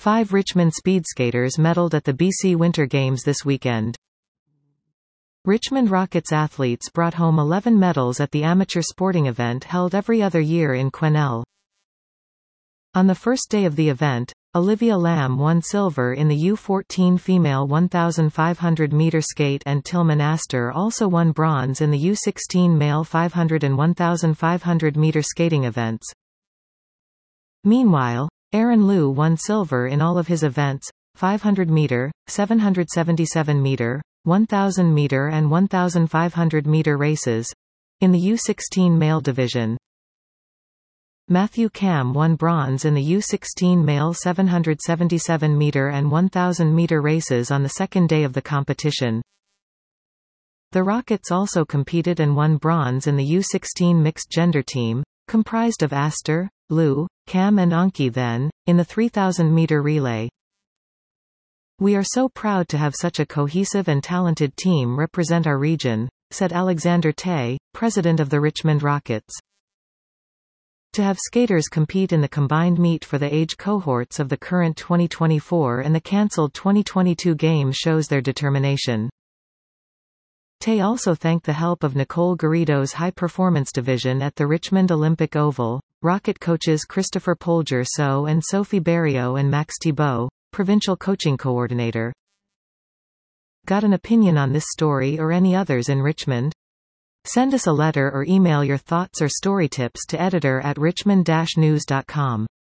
5 Richmond speedskaters medaled at the BC Winter Games this weekend. Richmond Rockets athletes brought home 11 medals at the amateur sporting event held every other year in Quesnel. On the first day of the event, Olivia Lamb won silver in the U14 female 1,500-meter skate and Tillman Astor also won bronze in the U16 male 500 and 1,500-meter skating events. Meanwhile, Aaron Liu won silver in all of his events, 500-meter, 777-meter, 1,000-meter and 1,500-meter races, in the U16 male division. Matthew Cam won bronze in the U16 male 777-meter and 1,000-meter races on the second day of the competition. The Rockets also competed and won bronze in the U16 mixed gender team, comprised of Astor, Liu, Cam and Anki then, in the 3,000-meter relay. "We are so proud to have such a cohesive and talented team represent our region," said Alexander Tay, president of the Richmond Rockets. To have skaters compete in the combined meet for the age cohorts of the current 2024 and the cancelled 2022 games shows their determination. Tay also thanked the help of Nicole Garrido's high-performance division at the Richmond Olympic Oval, Rocket coaches Christopher Polger-So and Sophie Berriot and Max Thibault, provincial coaching coordinator. Got an opinion on this story or any others in Richmond? Send us a letter or email your thoughts or story tips to editor@richmond-news.com.